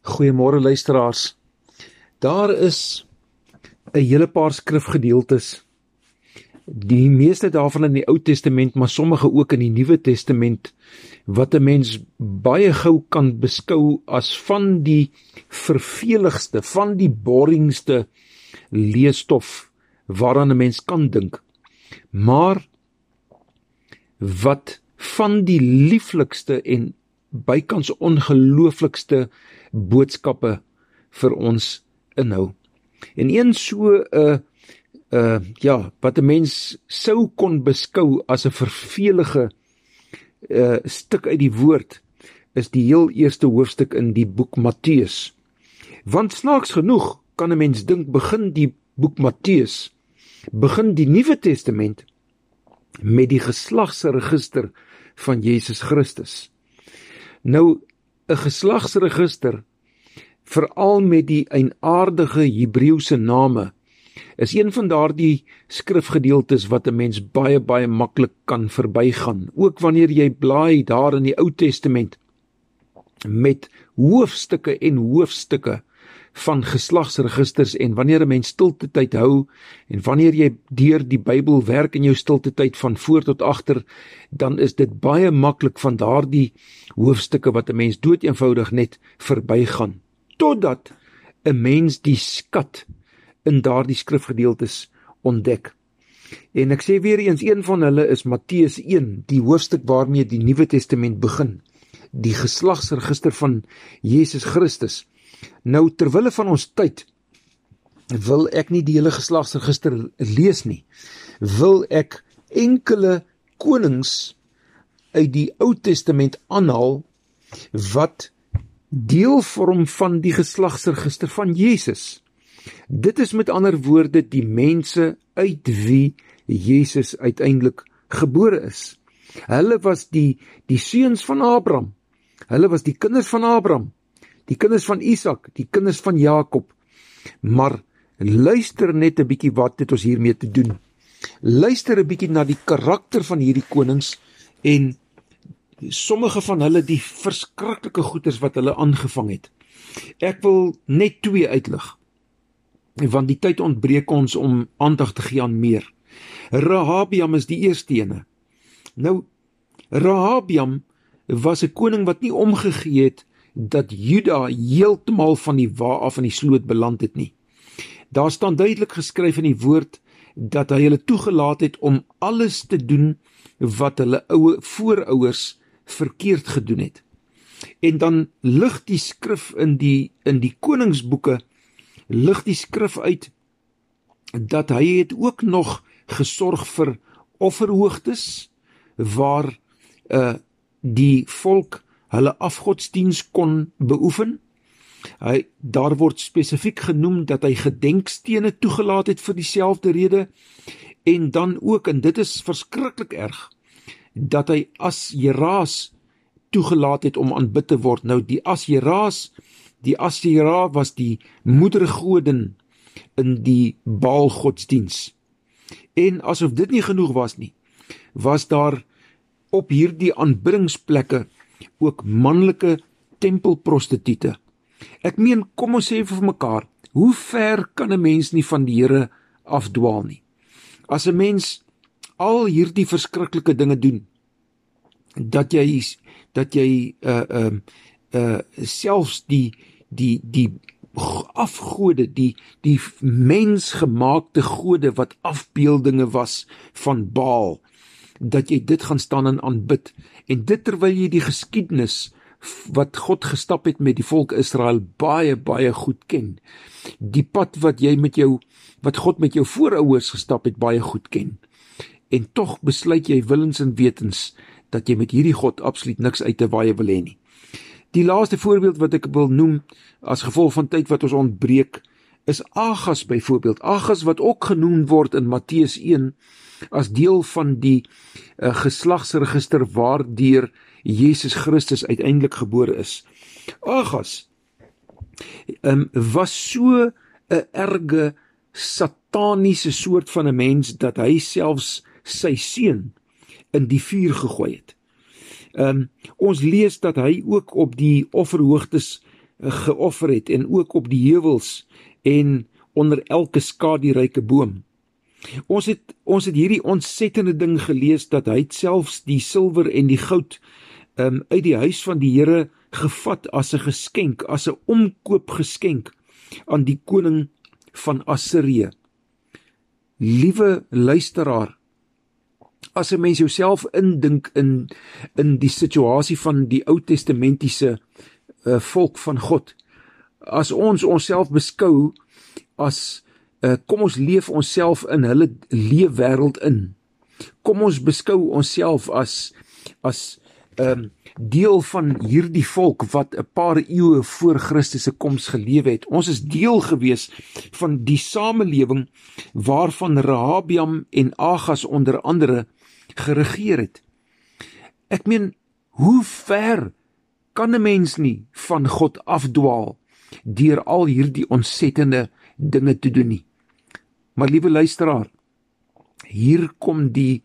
Goeiemôre luisteraars. Daar is 'n hele paar skrifgedeeltes. Die meeste daarvan in die Ou Testament, maar sommige ook in die Nuwe Testament, wat 'n mens baie gou kan beskou as van die verveligste, van die boringste leesstof waaraan 'n mens kan dink. Maar wat van die lieflikste en bykans ongelooflikste boodskappe vir ons inhou. En een so wat 'n mens sou kon beskou as 'n vervelige stuk uit die woord, is die heel eerste hoofstuk in die boek Matteus. Want snaaks genoeg kan 'n mens dink, begin die boek Matteus, begin die Nuwe Testament met die geslagsregister van Jesus Christus. Nou, 'n geslagsregister, veral met die eienaardige Hebreëse name, is een van daardie skrifgedeeltes wat 'n mens baie maklik kan verbygaan. Ook wanneer jy blaai daar in die Ou Testament met hoofstukke en hoofstukke van geslagsregisters, en wanneer 'n mens stiltetyd hou en wanneer jy deur die Bybel werk in jou stiltetyd van voor tot agter, dan is dit baie maklik van daardie hoofstukke wat 'n mens doeteenvoudig net verbygaan, totdat 'n mens die skat in daardie skrifgedeeltes ontdek. En ek sê weer eens, een van hulle is Matteus 1, die hoofstuk waarmee die Nuwe Testament begin, die geslagsregister van Jesus Christus. Nou, terwille van ons tyd, wil ek nie die hele geslagsregister lees nie. Wil ek enkele konings uit die Ou Testament aanhaal, wat deel vorm van die geslagsregister van Jesus. Dit is met ander woorde die mense uit wie Jesus uiteindelik gebore is. Hulle was die seuns van Abraham. Hulle was die kinders van Abraham, die kinders van Isak, die kinders van Jakob. Maar luister net 'n bietjie wat het ons hiermee te doen. Luister 'n bietjie na die karakter van hierdie konings en sommige van hulle die verskriklike goeders wat hulle aangevang het. Ek wil net 2 uitlig, want die tyd ontbreek ons om aandag te gee aan meer. Rehabiam is die eerste ene. Nou, Rehabiam was 'n koning wat nie omgegee het dat Juda heeltemal van die wa af in die sloot beland het nie. Daar staan duidelik geskryf in die woord dat hy hulle toegelaat het om alles te doen wat hulle voorouers verkeerd gedoen het. En dan lig die skrif in die koningsboeke, lig die skrif uit dat hy het ook nog gesorg vir offerhoogtes waar die volk hulle afgodsdiens kon beoefen. Daar word spesifiek genoem dat hy gedenkstene toegelaat het vir dieselfde rede, en dan ook, en dit is verskriklik erg, dat hy Asjeraas toegelaat het om aanbid te word. Nou, die Asjera was die moedergodin in die Baal godsdiens. En asof dit nie genoeg was nie, was daar op hierdie aanbiddingsplekke ook manlike tempelprostituie. Ek meen, kom ons sê vir mekaar, hoe ver kan 'n mens nie van die Here afdwaal nie? As 'n mens al hierdie verskriklike dinge doen, dat jy selfs die afgode, die mensgemaakte gode wat afbeeldinge was van Baal, dat jy dit gaan staan en aanbid, en dit terwyl jy die geskiedenis wat God gestap het met die volk Israel baie goed ken. Die pad wat God met jou voorouers gestap het baie goed ken. En tog besluit jy willens en wetens dat jy met hierdie God absoluut niks uit te waai wil hê nie. Die laaste voorbeeld wat ek wil noem, as gevolg van tyd wat ons ontbreek, is Agas byvoorbeeld. Agas wat ook genoem word in Matteus 1 as deel van die geslagsregister waardeur Jesus Christus uiteindelik gebore is. Agas was so 'n erge sataniese soort van 'n mens dat hy selfs sy seun in die vuur gegooi het. Ons lees dat hy ook op die offerhoogtes geoffer het, en ook op die heuwels en onder elke skaduryke boom. Ons het hierdie ontsettende ding gelees, dat hy het selfs die silwer en die goud uit die huis van die Here gevat as 'n geskenk, as 'n omkoopgeskenk aan die koning van Assirië. Liewe luisteraar, as 'n mens jouself indink in die situasie van die Ou Testamentiese volk van God, as ons onsself beskou as kom ons leef onsself in hulle leefwêreld in. Kom ons beskou onsself as deel van hierdie volk wat 'n paar eeue voor Christus se koms gelewe het. Ons is deel gewees van die samelewing waarvan Rehabiam en Agas onder andere geregeer het. Ek meen, hoe ver kan 'n mens nie van God afdwaal deur al hierdie ontsettende dinge te doen nie? Maar liewe luisteraar, hier kom die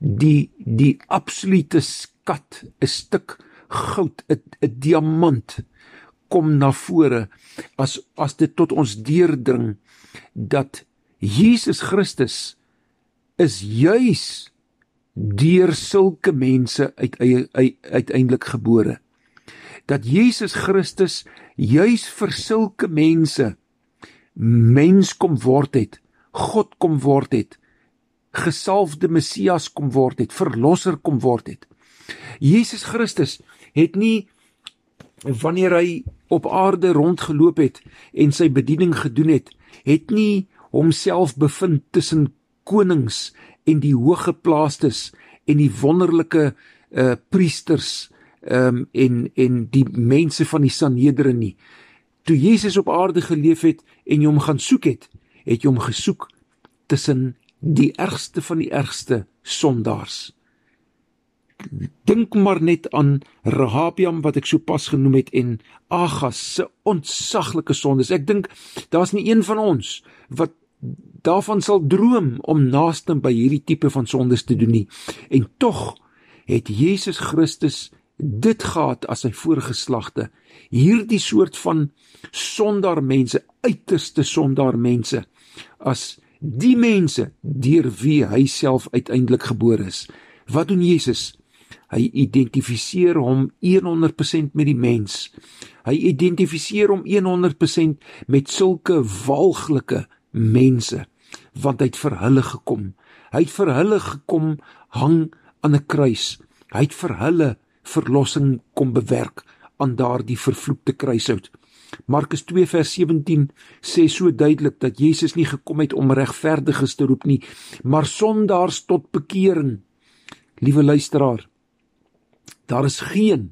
absolute skat, 'n stuk goud, 'n diamant, kom na vore, as dit tot ons deurdring, dat Jesus Christus is juis deur sulke mense uiteindelik gebore. Dat Jesus Christus juis vir sulke mense mens kom word het, God kom word het, gesalfde Messias kom word het, verlosser kom word het. Jesus Christus het nie, wanneer hy op aarde rondgeloop het en sy bediening gedoen het nie homself bevind tussen konings en die hooggeplaastes en die wonderlike priesters en die mense van die Sanhedrin nie. Toe Jesus op aarde geleef het en jy hom gaan soek het jy hom gesoek tussen die ergste van die ergste sondaars. Dink maar net aan Rehabiam wat ek so pas genoem het en Agas se ontsaglike sondes. Ek dink daar's nie een van ons wat daarvan sal droom om naaste by hierdie tipe van sondes te doen nie. En tog het Jesus Christus dit gehad as sy voorgeslagte. Hierdie soort van sondaarmense, uiterste sondaarmense, as die mense deur wie hy self uiteindelik gebore is. Wat doen Jesus? Hy identifiseer hom 100% met die mens. Hy identifiseer hom 100% met sulke walglike mense, want hy het vir hulle gekom. Hy het vir hulle gekom hang aan 'n kruis. Hy het vir hulle verlossing kom bewerk aan daardie vervloekte kruishout. Markus 2 vers 17 sê so duidelik dat Jesus nie gekom het om regverdiges te roep nie, maar sondaars tot bekering. Liewe luisteraar, daar is geen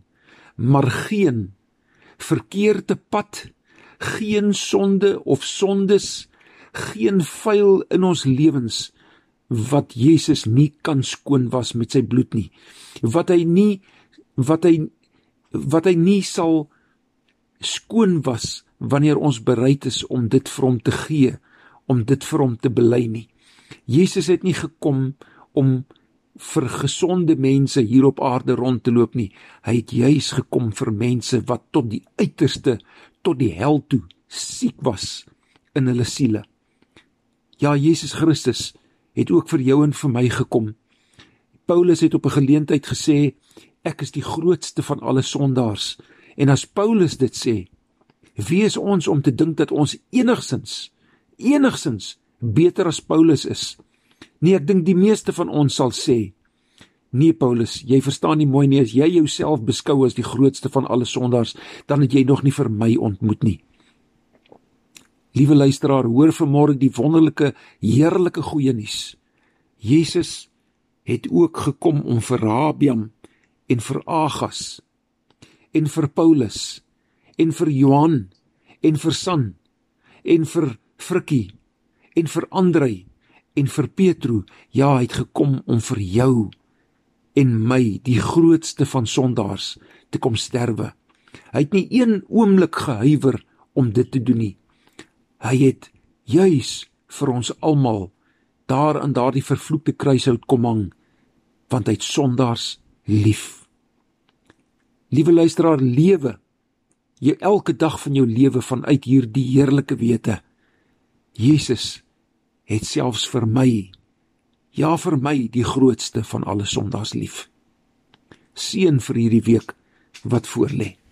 verkeerde pad, geen sonde of sondes, geen vuil in ons lewens wat Jesus nie kan skoon was met sy bloed nie. Wat hy nie sal skoon was wanneer ons bereid is om dit vir hom te gee, om dit vir hom te bely nie. Jesus het nie gekom om vir gesonde mense hier op aarde rond te loop nie. Hy het juis gekom vir mense wat tot die uiterste, tot die hel toe siek was in hulle siele. Ja, Jesus Christus het ook vir jou en vir my gekom. Paulus het op 'n geleentheid gesê, ek is die grootste van alle sondaars. En as Paulus dit sê, wie is ons om te dink dat ons enigstens beter as Paulus is? Nee, ek dink die meeste van ons sal sê, nee Paulus, jy verstaan nie mooi nie, as jy jouself beskou as die grootste van alle sondaars, dan het jy nog nie vir my ontmoet nie. Liewe luisteraar, hoor vanmôre die wonderlike, heerlike goeie nuus. Jesus het ook gekom om vir Rehabiam en vir Agas en vir Paulus en vir Johan en vir San en vir Frikkie en vir Andrei en vir Petro, ja, hy het gekom om vir jou en my, die grootste van sondaars, te kom sterwe. Hy het nie een oomblik gehuiwer om dit te doen nie. Hy het juis vir ons almal daar aan daardie vervloekte kruishout kom hang, want hy het sondaars lief. Liewe luisteraar, lewe jy elke dag van jou lewe vanuit hierdie heerlike wete, Jesus het selfs vir my, ja vir my, die grootste van alle sondaars lief. Seën vir hierdie week wat voorlê.